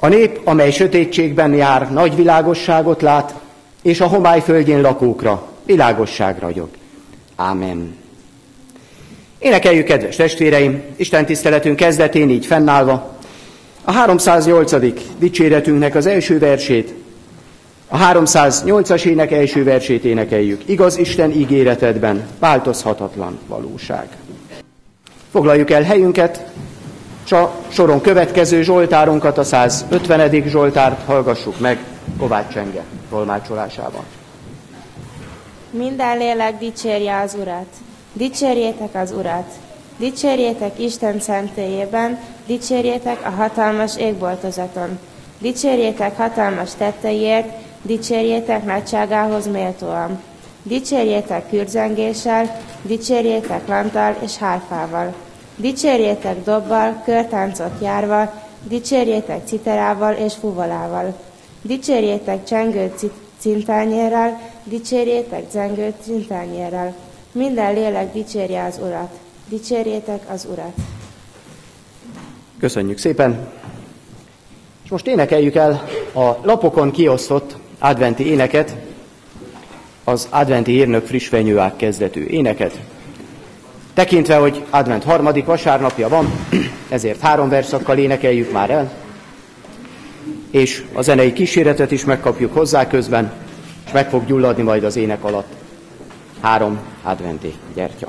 A nép, amely sötétségben jár, nagy világosságot lát, és a homály földjén lakókra világosság ragyog. Ámen. Énekeljük, kedves testvéreim, Isten tiszteletünk kezdetén így fennállva a 308. dicséretünknek az első versét, a 308-as ének első versét énekeljük. Igaz Isten ígéretedben változhatatlan valóság. Foglaljuk el helyünket, és a soron következő zsoltárunkat, a 150. zsoltárt hallgassuk meg Kovács Csenge tolmácsolásában. Minden lélek dicsérje az Urat, dicsérjétek az Urat, dicsérjétek Isten szentélyében, dicsérjétek a hatalmas égboltozaton, dicsérjétek hatalmas tetteiért, dicsérjétek nagyságához méltóan, dicsérjétek kürzengéssel, dicsérjétek lanttal és hárfával, dicsérjétek dobbal, körtáncot járva, dicsérjétek citerával és fuvolával, dicsérjétek csengő cintányérrel, dicsérjétek zengő cintányérrel. Minden lélek dicsérje az Urat, dicsérjétek az Urat. Köszönjük szépen! És most énekeljük el a lapokon kiosztott adventi éneket, az adventi hírnök friss fenyőág kezdetű éneket. Tekintve, hogy advent harmadik vasárnapja van, ezért 3 versszakkal énekeljük már el, és a zenei kíséretet is megkapjuk hozzá közben, és meg fog gyulladni majd az ének alatt 3 adventi gyertya.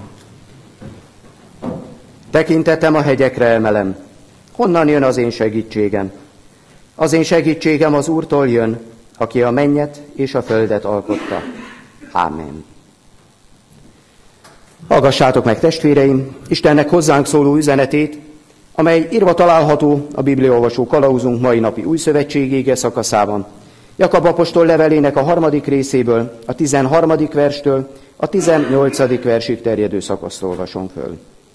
Tekintetem a hegyekre emelem, honnan jön az én segítségem? Az én segítségem az Úrtól jön, aki a mennyet és a földet alkotta. Ámen. Hallgassátok meg, testvéreim, Istennek hozzánk szóló üzenetét, amely írva található a bibliaolvasó kalauzunk mai napi újszövetségi ige szakaszában. Jakab apostol levelének a 3. részéből, a 13. verstől a 18. versig terjedő szakaszt olvasom föl.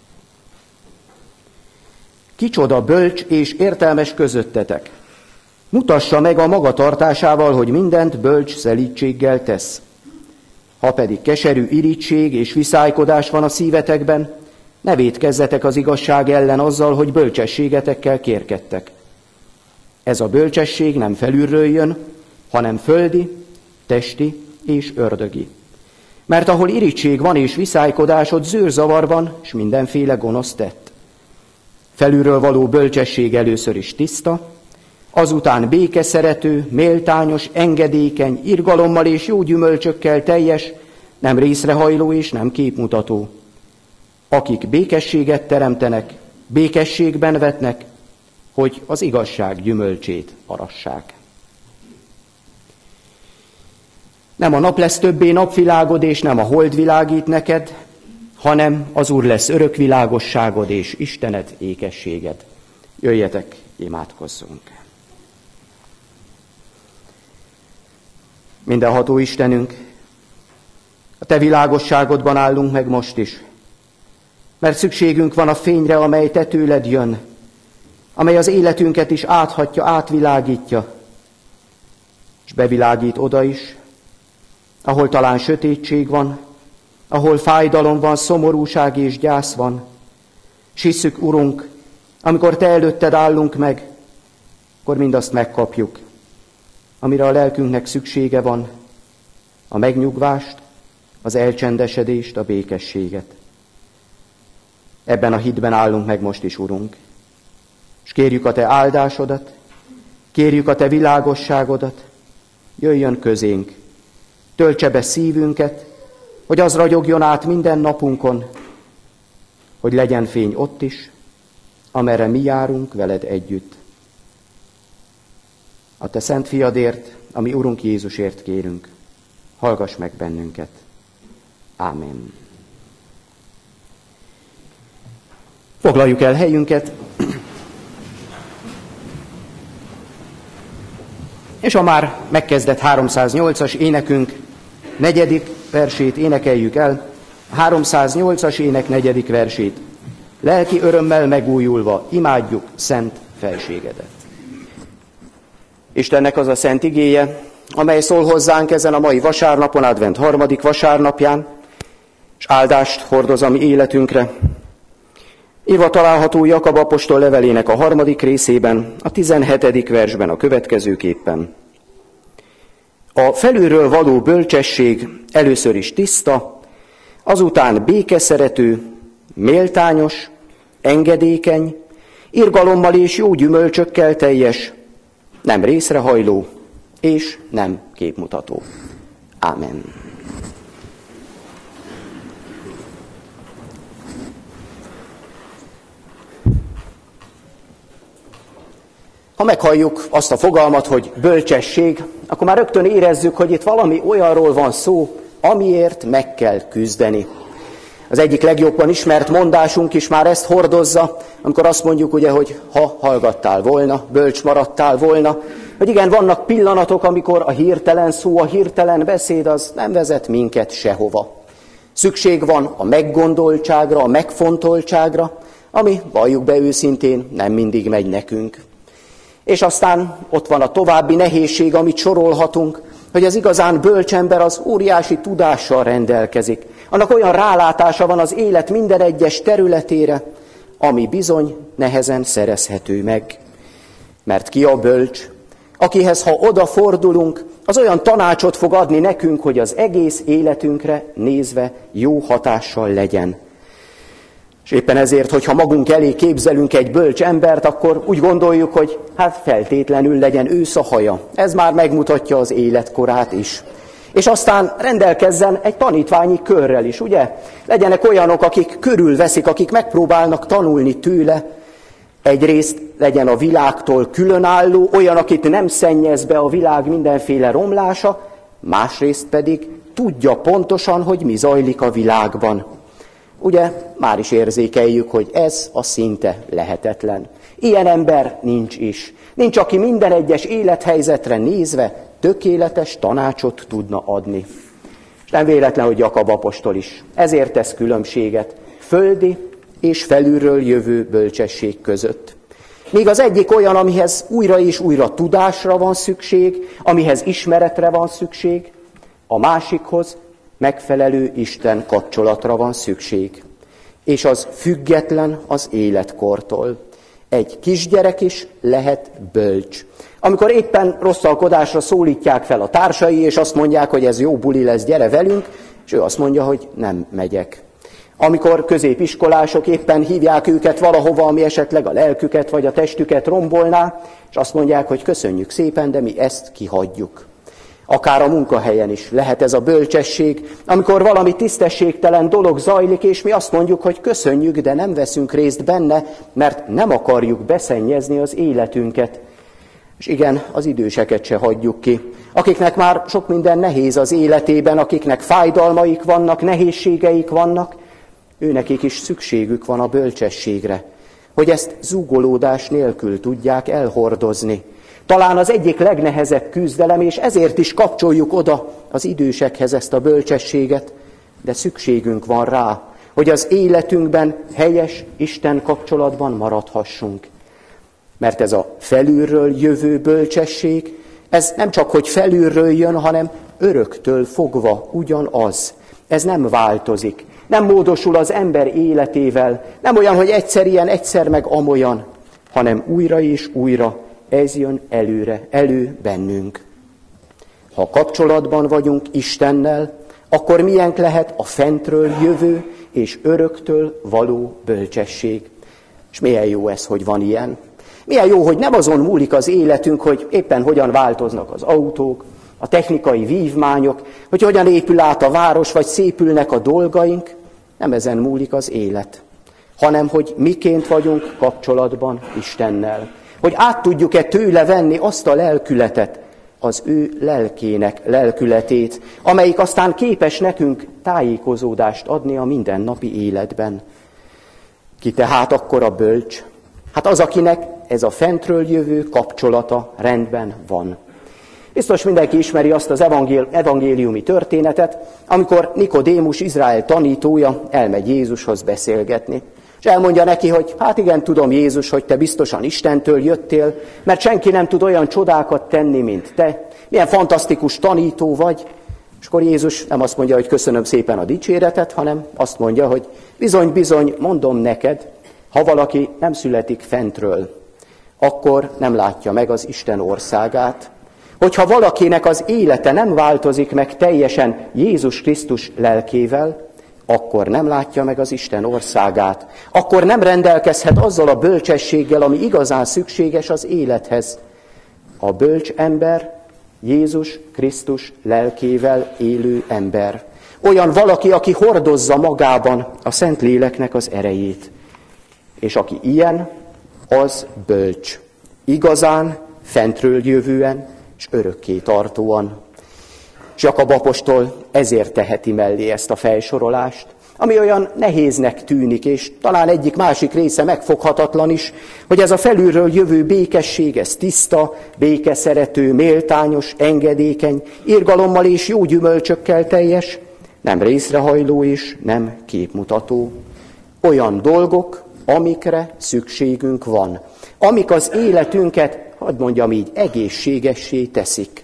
Kicsoda bölcs és értelmes közöttetek? Mutassa meg a magatartásával, hogy mindent bölcs szelídséggel tesz. Ha pedig keserű irigység és viszálykodás van a szívetekben, ne vétkezzetek az igazság ellen azzal, hogy bölcsességetekkel kérkedtek. Ez a bölcsesség nem felülről jön, hanem földi, testi és ördögi. Mert ahol irigység van és viszálykodás, ott zűrzavar van, és mindenféle gonosz tett. Felülről való bölcsesség először is tiszta, azután békeszerető, méltányos, engedékeny, irgalommal és jó gyümölcsökkel teljes, nem részrehajló és nem képmutató. Akik békességet teremtenek, békességben vetnek, hogy az igazság gyümölcsét arassák. Nem a nap lesz többé napvilágod, és nem a hold világít neked, hanem az Úr lesz örök világosságod, és Istened ékességed. Jöjjetek, imádkozzunk! Mindenható Istenünk, a Te világosságodban állunk meg most is, mert szükségünk van a fényre, amely Te tőled jön, amely az életünket is áthatja, átvilágítja, és bevilágít oda is, ahol talán sötétség van, ahol fájdalom van, szomorúság és gyász van. S hisszük, Urunk, amikor Te előtted állunk meg, akkor mindazt megkapjuk, amire a lelkünknek szüksége van, a megnyugvást, az elcsendesedést, a békességet. Ebben a hitben állunk meg most is, Urunk, és kérjük a Te áldásodat, kérjük a Te világosságodat, jöjjön közénk, töltse be szívünket, hogy az ragyogjon át minden napunkon, hogy legyen fény ott is, amerre mi járunk veled együtt. A Te szent fiadért, a mi Urunk Jézusért kérünk, hallgass meg bennünket. Ámen. Foglaljuk el helyünket, és a már megkezdett 308-as énekünk 4. versét énekeljük el, a 308-as ének 4. versét. Lelki örömmel megújulva imádjuk szent felségedet. Istennek az a szent igéje, amely szól hozzánk ezen a mai vasárnapon, advent 3. vasárnapján, és áldást hordoz a mi életünkre. Írva található Jakab apostol levelének a 3. részében, a 17. versben a következőképpen. A felülről való bölcsesség először is tiszta, azután békeszerető, méltányos, engedékeny, irgalommal és jó gyümölcsökkel teljes, nem részrehajló és nem képmutató. Ámen. Ha meghalljuk azt a fogalmat, hogy bölcsesség, akkor már rögtön érezzük, hogy itt valami olyanról van szó, amiért meg kell küzdeni. Az egyik legjobban ismert mondásunk is már ezt hordozza, amikor azt mondjuk, ugye, hogy ha hallgattál volna, bölcs maradtál volna, hogy igen, vannak pillanatok, amikor a hirtelen szó, a hirtelen beszéd az nem vezet minket sehova. Szükség van a meggondoltságra, a megfontoltságra, ami, valljuk be őszintén, nem mindig megy nekünk. És aztán ott van a további nehézség, amit sorolhatunk, hogy az igazán bölcs ember az óriási tudással rendelkezik. Annak olyan rálátása van az élet minden egyes területére, ami bizony nehezen szerezhető meg. Mert ki a bölcs? Akihez, ha odafordulunk, az olyan tanácsot fog adni nekünk, hogy az egész életünkre nézve jó hatással legyen. És éppen ezért, hogyha magunk elé képzelünk egy bölcs embert, akkor úgy gondoljuk, hogy hát feltétlenül legyen ősz a haja. Ez már megmutatja az életkorát is. És aztán rendelkezzen egy tanítványi körrel is, ugye? Legyenek olyanok, akik körülveszik, akik megpróbálnak tanulni tőle. Egyrészt legyen a világtól különálló, olyan, akit nem szennyez be a világ mindenféle romlása, másrészt pedig tudja pontosan, hogy mi zajlik a világban. Ugye, már is érzékeljük, hogy ez a szinte lehetetlen. Ilyen ember nincs is. Nincs, aki minden egyes élethelyzetre nézve tökéletes tanácsot tudna adni. És nem véletlen, hogy Jakab apostol is. Ezért tesz különbséget földi és felülről jövő bölcsesség között. Míg az egyik olyan, amihez újra és újra tudásra van szükség, amihez ismeretre van szükség, a másikhoz megfelelő Isten kapcsolatra van szükség. És az független az életkortól. Egy kisgyerek is lehet bölcs. Amikor éppen rosszalkodásra szólítják fel a társai, és azt mondják, hogy ez jó buli lesz, gyere velünk, és ő azt mondja, hogy nem megyek. Amikor középiskolások éppen hívják őket valahova, ami esetleg a lelküket vagy a testüket rombolná, és azt mondják, hogy köszönjük szépen, de mi ezt kihagyjuk. Akár a munkahelyen is lehet ez a bölcsesség, amikor valami tisztességtelen dolog zajlik, és mi azt mondjuk, hogy köszönjük, de nem veszünk részt benne, mert nem akarjuk beszennyezni az életünket. És igen, az időseket se hagyjuk ki, akiknek már sok minden nehéz az életében, akiknek fájdalmaik vannak, nehézségeik vannak, őnekik is szükségük van a bölcsességre, hogy ezt zúgolódás nélkül tudják elhordozni. Talán az egyik legnehezebb küzdelem, és ezért is kapcsoljuk oda az idősekhez ezt a bölcsességet, de szükségünk van rá, hogy az életünkben helyes Isten kapcsolatban maradhassunk. Mert ez a felülről jövő bölcsesség, ez nem csak, hogy felülről jön, hanem öröktől fogva ugyanaz. Ez nem változik, nem módosul az ember életével, nem olyan, hogy egyszer ilyen, egyszer meg amolyan, hanem újra és újra ez jön elő bennünk. Ha kapcsolatban vagyunk Istennel, akkor milyen lehet a fentről jövő és öröktől való bölcsesség. És milyen jó ez, hogy van ilyen. Milyen jó, hogy nem azon múlik az életünk, hogy éppen hogyan változnak az autók, a technikai vívmányok, hogy hogyan épül át a város, vagy szépülnek a dolgaink. Nem ezen múlik az élet, hanem hogy miként vagyunk kapcsolatban Istennel. Hogy át tudjuk-e tőle venni azt a lelkületet, az ő lelkének lelkületét, amelyik aztán képes nekünk tájékozódást adni a mindennapi életben. Ki tehát akkor a bölcs? Hát az, akinek ez a fentről jövő kapcsolata rendben van. Biztos mindenki ismeri azt az evangéliumi történetet, amikor Nikodémus, Izrael tanítója elmegy Jézushoz beszélgetni. És elmondja neki, hogy hát igen, tudom Jézus, hogy te biztosan Istentől jöttél, mert senki nem tud olyan csodákat tenni, mint te. Milyen fantasztikus tanító vagy. És akkor Jézus nem azt mondja, hogy köszönöm szépen a dicséretet, hanem azt mondja, hogy bizony, bizony, mondom neked, Ha valaki nem születik fentről, akkor nem látja meg az Isten országát. Hogyha valakinek az élete nem változik meg teljesen Jézus Krisztus lelkével, akkor nem látja meg az Isten országát. Akkor nem rendelkezhet azzal a bölcsességgel, ami igazán szükséges az élethez. A bölcs ember Jézus Krisztus lelkével élő ember. Olyan valaki, aki hordozza magában a Szentléleknek az erejét. És aki ilyen, az bölcs. Igazán, fentről jövően, és örökké tartóan. És Jakab apostol ezért teheti mellé ezt a felsorolást, ami olyan nehéznek tűnik, és talán egyik-másik része megfoghatatlan is, hogy ez a felülről jövő békesség, ez tiszta, békeszerető, méltányos, engedékeny, irgalommal és jó gyümölcsökkel teljes, nem részrehajló és nem képmutató. Olyan dolgok, amikre szükségünk van, amik az életünket, hadd mondjam így, egészségessé teszik.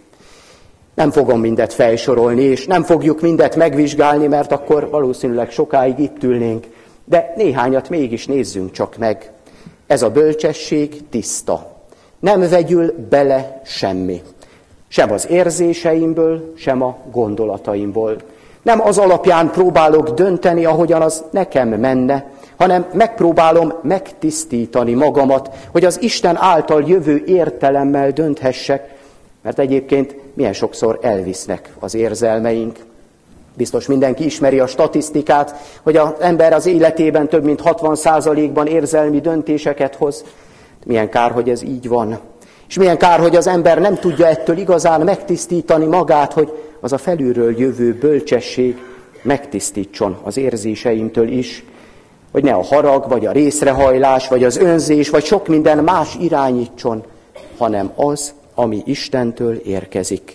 Nem fogom mindet felsorolni, és nem fogjuk mindet megvizsgálni, mert akkor valószínűleg sokáig itt ülnénk, de néhányat mégis nézzünk csak meg. Ez a bölcsesség tiszta. Nem vegyül bele semmi. Sem az érzéseimből, sem a gondolataimból. Nem az alapján próbálok dönteni, ahogyan az nekem menne, hanem megpróbálom megtisztítani magamat, hogy az Isten által jövő értelemmel dönthessek, mert egyébként milyen sokszor elvisznek az érzelmeink. Biztos mindenki ismeri a statisztikát, hogy az ember az életében több mint 60%-ban érzelmi döntéseket hoz. Milyen kár, hogy ez így van. És milyen kár, hogy az ember nem tudja ettől igazán megtisztítani magát, hogy az a felülről jövő bölcsesség megtisztítson az érzéseimtől is, hogy ne a harag, vagy a részrehajlás, vagy az önzés, vagy sok minden más irányítson, hanem az, ami Istentől érkezik.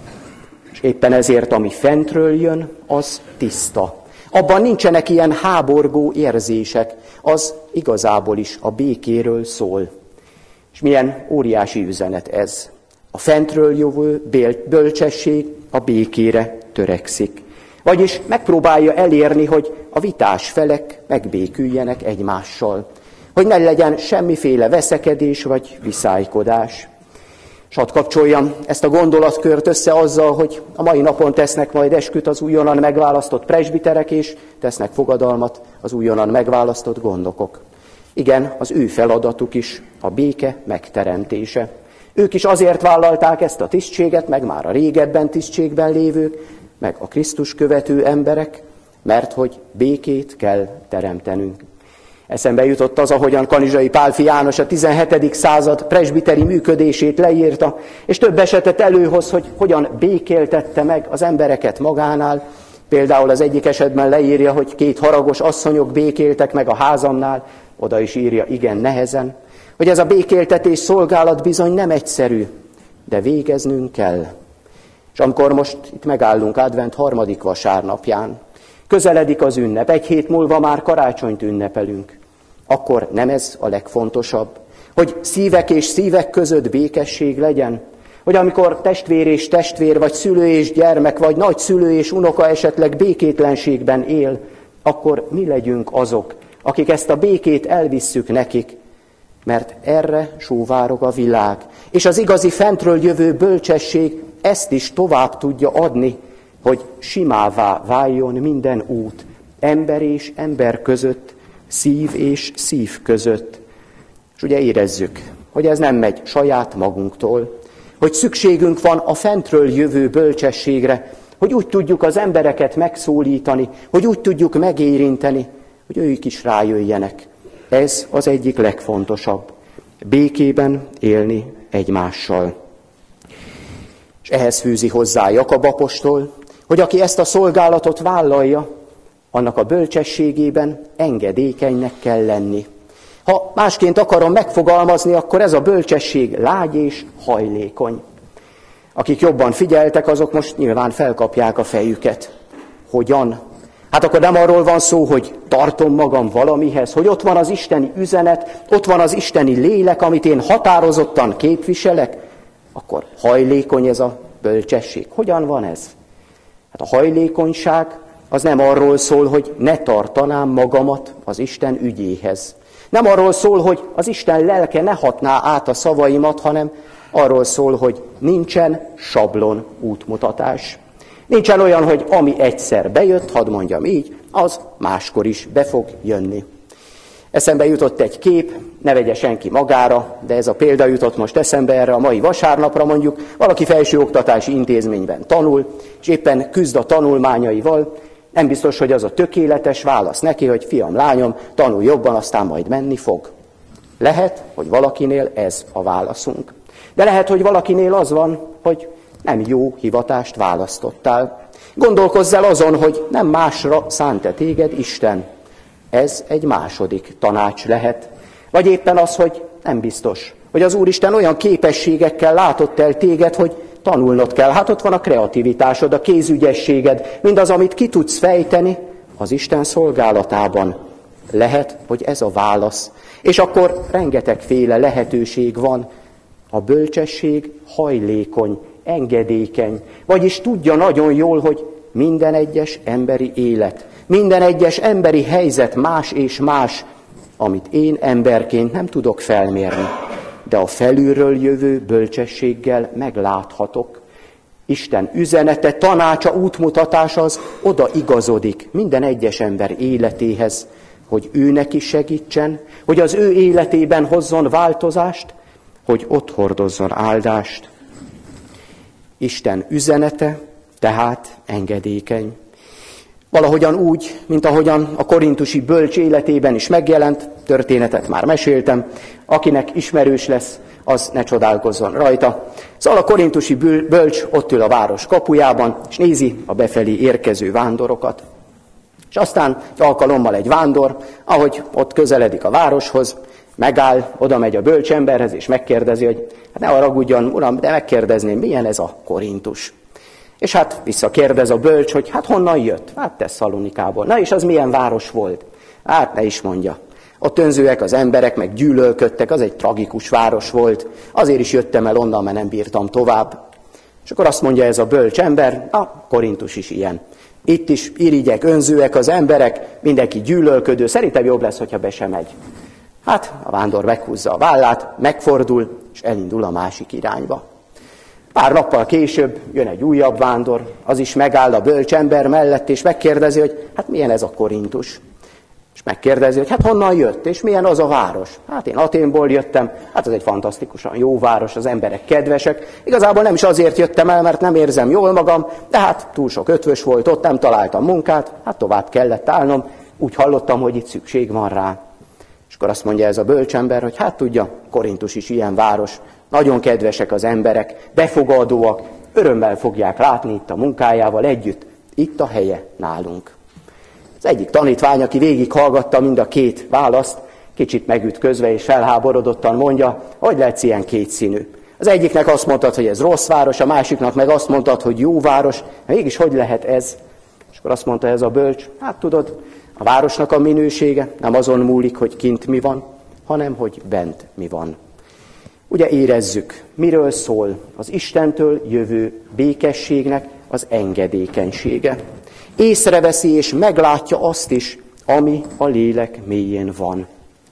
És éppen ezért, ami fentről jön, az tiszta. Abban nincsenek ilyen háborgó érzések, az igazából is a békéről szól. És milyen óriási üzenet ez. A fentről jövő bölcsesség a békére törekszik. Vagyis megpróbálja elérni, hogy a vitás felek megbéküljenek egymással. Hogy ne legyen semmiféle veszekedés vagy viszálykodás. És hadd kapcsoljam ezt a gondolatkört össze azzal, hogy a mai napon tesznek majd esküt az újonnan megválasztott presbiterek, és tesznek fogadalmat az újonnan megválasztott gondnokok. Igen, az ő feladatuk is a béke megteremtése. Ők is azért vállalták ezt a tisztséget, meg már a régebben tisztségben lévők, meg a Krisztus követő emberek, mert hogy békét kell teremtenünk. Eszembe jutott az, ahogyan Kanizsai Pálffy János a 17. század presbiteri működését leírta, és több esetet előhoz, hogy hogyan békéltette meg az embereket magánál. Például az egyik esetben leírja, hogy 2 haragos asszonyok békéltek meg a házamnál, oda is írja igen nehezen, hogy ez a békéltetés szolgálat bizony nem egyszerű, de végeznünk kell. És amikor most itt megállunk advent 3. vasárnapján, közeledik az ünnep, 1 hét múlva már karácsonyt ünnepelünk, akkor nem ez a legfontosabb, hogy szívek és szívek között békesség legyen, hogy amikor testvér és testvér, vagy szülő és gyermek, vagy nagyszülő és unoka esetleg békétlenségben él, akkor mi legyünk azok, akik ezt a békét elvisszük nekik, mert erre sóvárog a világ. És az igazi fentről jövő bölcsesség ezt is tovább tudja adni, hogy simává váljon minden út, ember és ember között, szív és szív között. És ugye érezzük, hogy ez nem megy saját magunktól, hogy szükségünk van a fentről jövő bölcsességre, hogy úgy tudjuk az embereket megszólítani, hogy úgy tudjuk megérinteni, hogy ők is rájöjjenek. Ez az egyik legfontosabb. Békében élni egymással. És ehhez fűzi hozzá Jakab apostol, hogy aki ezt a szolgálatot vállalja, annak a bölcsességében engedékenynek kell lenni. Ha másként akarom megfogalmazni, akkor ez a bölcsesség lágy és hajlékony. Akik jobban figyeltek, azok most nyilván felkapják a fejüket. Hogyan? Hát akkor nem arról van szó, hogy tartom magam valamihez, hogy ott van az isteni üzenet, ott van az isteni lélek, amit én határozottan képviselek, akkor hajlékony ez a bölcsesség. Hogyan van ez? Hát a hajlékonyság az nem arról szól, hogy ne tartanám magamat az Isten ügyéhez. Nem arról szól, hogy az Isten lelke ne hatná át a szavaimat, hanem arról szól, hogy nincsen sablon útmutatás. Nincsen olyan, hogy ami egyszer bejött, hadd mondjam így, az máskor is be fog jönni. Eszembe jutott egy kép, ne vegye senki magára, de ez a példa jutott most eszembe erre a mai vasárnapra, mondjuk valaki felsőoktatási intézményben tanul, és éppen küzd a tanulmányaival, nem biztos, hogy az a tökéletes válasz neki, hogy fiam, lányom, tanulj jobban, aztán majd menni fog. Lehet, hogy valakinél ez a válaszunk. De lehet, hogy valakinél az van, hogy nem jó hivatást választottál. Gondolkozz el azon, hogy nem másra szánta téged Isten. Ez egy második tanács lehet. Vagy éppen az, hogy nem biztos, hogy az Úristen olyan képességekkel látott el téged, hogy tanulnod kell. Hát ott van a kreativitásod, a kézügyességed, mindaz, amit ki tudsz fejteni az Isten szolgálatában. Lehet, hogy ez a válasz. És akkor rengetegféle lehetőség van. A bölcsesség hajlékony, engedékeny, vagyis tudja nagyon jól, hogy minden egyes emberi élet, minden egyes emberi helyzet más és más, amit én emberként nem tudok felmérni, de a felülről jövő bölcsességgel megláthatok. Isten üzenete, tanácsa, útmutatása az oda igazodik minden egyes ember életéhez, hogy ő neki segítsen, hogy az ő életében hozzon változást, hogy ott hordozzon áldást. Isten üzenete tehát engedékeny. Valahogyan úgy, mint ahogyan a korintusi bölcs életében is megjelent, történetet már meséltem, akinek ismerős lesz, az ne csodálkozzon rajta. Szóval a korintusi bölcs ott ül a város kapujában, és nézi a befelé érkező vándorokat. És aztán alkalommal egy vándor, ahogy ott közeledik a városhoz, megáll, oda megy a bölcs emberhez, és megkérdezi, hogy hát ne haragudjon, uram, de megkérdezném, milyen ez a Korintus. És hát visszakérdez a bölcs, hogy hát honnan jött? Hát Tesszalonikából. Na és az milyen város volt? Hát ne is mondja. Ott önzőek az emberek, meg gyűlölködtek, az egy tragikus város volt. Azért is jöttem el onnan, mert nem bírtam tovább. És akkor azt mondja ez a bölcs ember, a Korintus is ilyen. Itt is irigyek, önzőek az emberek, mindenki gyűlölködő, szerintem jobb lesz, hogyha be sem megy. Hát a vándor meghúzza a vállát, megfordul, és elindul a másik irányba. Pár nappal később jön egy újabb vándor, az is megáll a bölcs ember mellett, és megkérdezi, hogy hát milyen ez a Korintus. És megkérdezi, hogy hát honnan jött, és milyen az a város. Hát én Athénból jöttem, hát ez egy fantasztikusan jó város, az emberek kedvesek. Igazából nem is azért jöttem el, mert nem érzem jól magam, de hát túl sok ötvös volt ott, nem találtam munkát, hát tovább kellett állnom, úgy hallottam, hogy itt szükség van rá. És akkor azt mondja ez a bölcsember, hogy hát tudja, Korintus is ilyen város, nagyon kedvesek az emberek, befogadóak, örömmel fogják látni itt a munkájával együtt, itt a helye nálunk. Az egyik tanítvány, aki végighallgatta mind a két választ, kicsit megütközve és felháborodottan mondja, hogy lehetsz ilyen kétszínű. Az egyiknek azt mondtad, hogy ez rossz város, a másiknak meg azt mondtad, hogy jó város, mégis hogy lehet ez? És akkor azt mondta ez a bölcs, hát tudod, a városnak a minősége nem azon múlik, hogy kint mi van, hanem hogy bent mi van. Ugye érezzük, miről szól az Istentől jövő békességnek az engedékenysége. Észreveszi és meglátja azt is, ami a lélek mélyén van.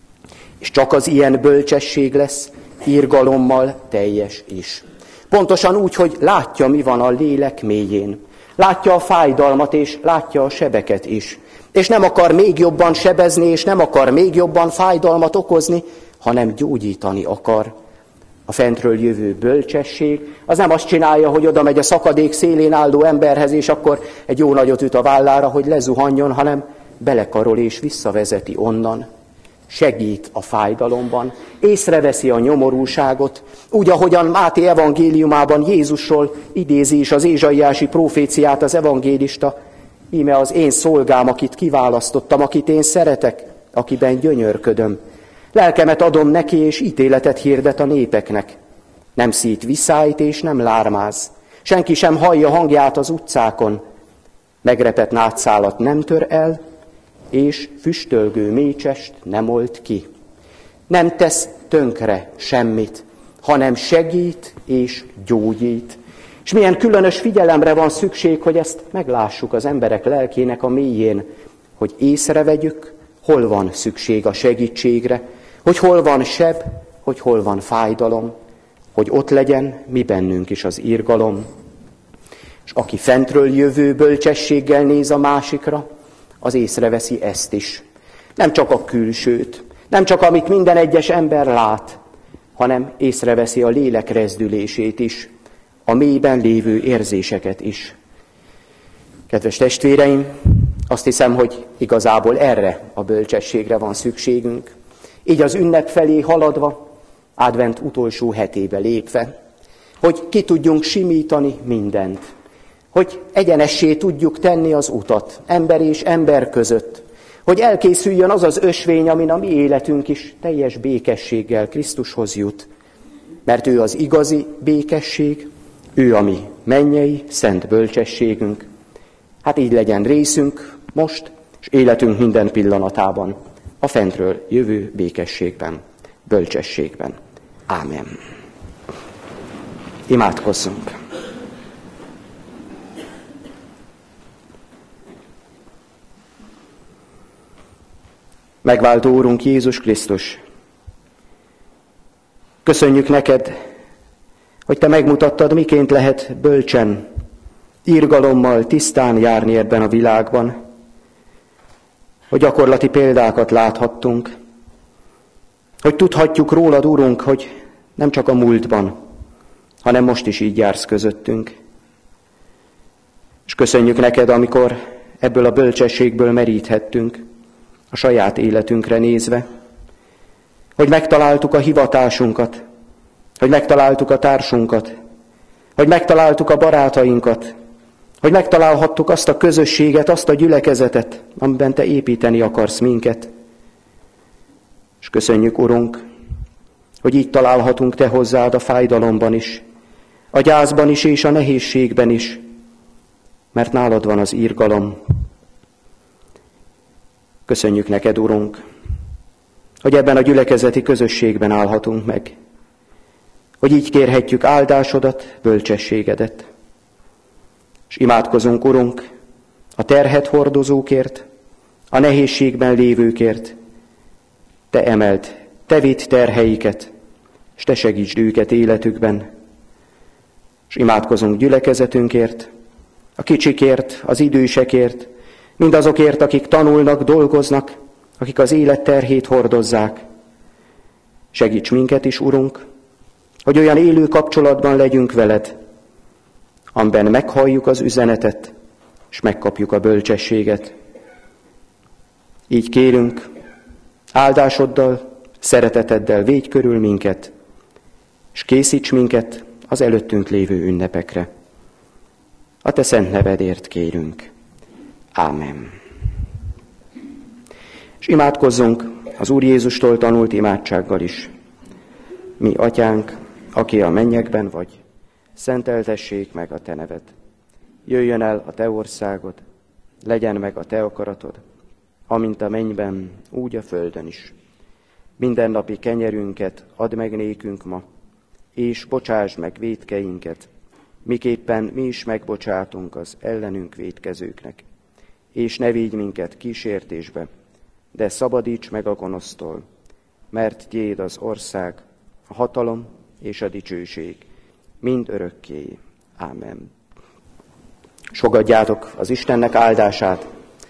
És csak az ilyen bölcsesség lesz irgalommal teljes is. Pontosan úgy, hogy látja, mi van a lélek mélyén. Látja a fájdalmat és látja a sebeket is. És nem akar még jobban sebezni, és nem akar még jobban fájdalmat okozni, hanem gyógyítani akar. A fentről jövő bölcsesség, az nem azt csinálja, hogy oda megy a szakadék szélén álló emberhez, és akkor egy jó nagyot üt a vállára, hogy lezuhanjon, hanem belekarol és visszavezeti onnan. Segít a fájdalomban, észreveszi a nyomorúságot, úgy, ahogyan Máté evangéliumában Jézusról idézi is az ézsaiási proféciát az evangélista, íme az én szolgám, akit kiválasztottam, akit én szeretek, akiben gyönyörködöm. Lelkemet adom neki, és ítéletet hirdet a népeknek. Nem szít viszályt, és nem lármáz. Senki sem hallja hangját az utcákon. Megrepett nátszálat nem tör el, és füstölgő mécsest nem old ki. Nem tesz tönkre semmit, hanem segít és gyógyít. És milyen különös figyelemre van szükség, hogy ezt meglássuk az emberek lelkének a mélyén, hogy észrevegyük, hol van szükség a segítségre, hogy hol van seb, hogy hol van fájdalom, hogy ott legyen mi bennünk is az irgalom. És aki fentről jövő bölcsességgel néz a másikra, az észreveszi ezt is. Nem csak a külsőt, nem csak amit minden egyes ember lát, hanem észreveszi a lélek rezdülését is, a mélyben lévő érzéseket is. Kedves testvéreim, azt hiszem, hogy igazából erre a bölcsességre van szükségünk. Így az ünnep felé haladva, advent utolsó hetébe lépve, hogy ki tudjunk simítani mindent, hogy egyenessé tudjuk tenni az utat ember és ember között, hogy elkészüljön az az ösvény, amin a mi életünk is teljes békességgel Krisztushoz jut. Mert ő az igazi békesség, ő a mi mennyei, szent bölcsességünk. Hát így legyen részünk most, és életünk minden pillanatában, a fentről jövő békességben, bölcsességben. Ámen. Imádkozzunk. Megváltó Úrunk Jézus Krisztus, köszönjük neked, hogy te megmutattad, miként lehet bölcsen, irgalommal, tisztán járni ebben a világban, hogy gyakorlati példákat láthattunk, hogy tudhatjuk rólad, Urunk, hogy nem csak a múltban, hanem most is így jársz közöttünk. És köszönjük neked, amikor ebből a bölcsességből meríthettünk, a saját életünkre nézve, hogy megtaláltuk a hivatásunkat, hogy megtaláltuk a társunkat, hogy megtaláltuk a barátainkat, hogy megtalálhattuk azt a közösséget, azt a gyülekezetet, amiben te építeni akarsz minket. És köszönjük, Urunk, hogy így találhatunk te hozzád a fájdalomban is, a gyászban is és a nehézségben is, mert nálad van az irgalom. Köszönjük neked, Urunk, hogy ebben a gyülekezeti közösségben állhatunk meg, hogy így kérhetjük áldásodat, bölcsességedet. És imádkozunk, Urunk, a terhet hordozókért, a nehézségben lévőkért. Te emeld, te vidd terheiket, és te segítsd őket életükben. És imádkozunk gyülekezetünkért, a kicsikért, az idősekért, mindazokért, akik tanulnak, dolgoznak, akik az élet terhét hordozzák. Segíts minket is, Urunk, hogy olyan élő kapcsolatban legyünk veled, amiben meghalljuk az üzenetet, és megkapjuk a bölcsességet. Így kérünk, áldásoddal, szereteteddel védj körül minket, és készíts minket az előttünk lévő ünnepekre. A te szent nevedért kérünk. Ámen. És imádkozzunk az Úr Jézustól tanult imádsággal is. Mi, Atyánk, aki a mennyekben vagy, szenteltessék meg a te neved. Jöjjön el a te országod, legyen meg a te akaratod, amint a mennyben, úgy a földön is. Mindennapi kenyerünket add meg nékünk ma, és bocsásd meg vétkeinket, miképpen mi is megbocsátunk az ellenünk vétkezőknek. És ne vigy minket kísértésbe, de szabadíts meg a gonosztól, mert tiéd az ország, a hatalom és a dicsőség, mind örökké. Ámen. Fogadjátok az Istennek áldását.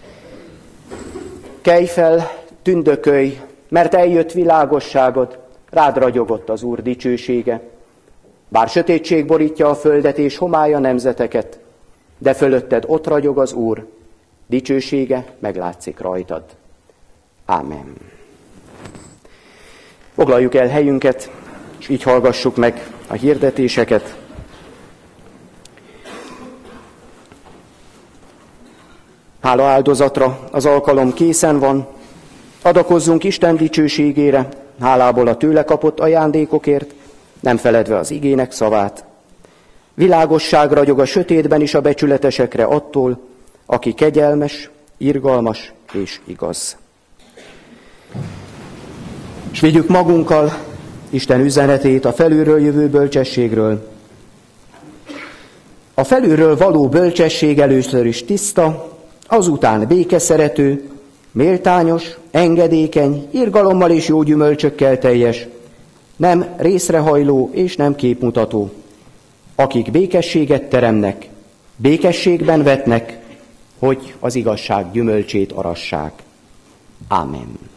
Kelj fel, tündökölj, mert eljött világosságod, rád ragyogott az Úr dicsősége. Bár sötétség borítja a földet és homály a nemzeteket, de fölötted ott ragyog az Úr, dicsősége meglátszik rajtad. Ámen. Foglaljuk el helyünket, és így hallgassuk meg a hirdetéseket. Hála áldozatra az alkalom készen van, adakozzunk Isten dicsőségére, hálából a tőle kapott ajándékokért, nem feledve az igének szavát. Világosság ragyog a sötétben is a becsületesekre attól, aki kegyelmes, irgalmas és igaz. És vigyük magunkkal Isten üzenetét a felülről jövő bölcsességről. A felülről való bölcsesség először is tiszta, azután békeszerető, méltányos, engedékeny, irgalommal és jó gyümölcsökkel teljes, nem részrehajló és nem képmutató, akik békességet teremnek, békességben vetnek, hogy az igazság gyümölcsét arassák. Ámen.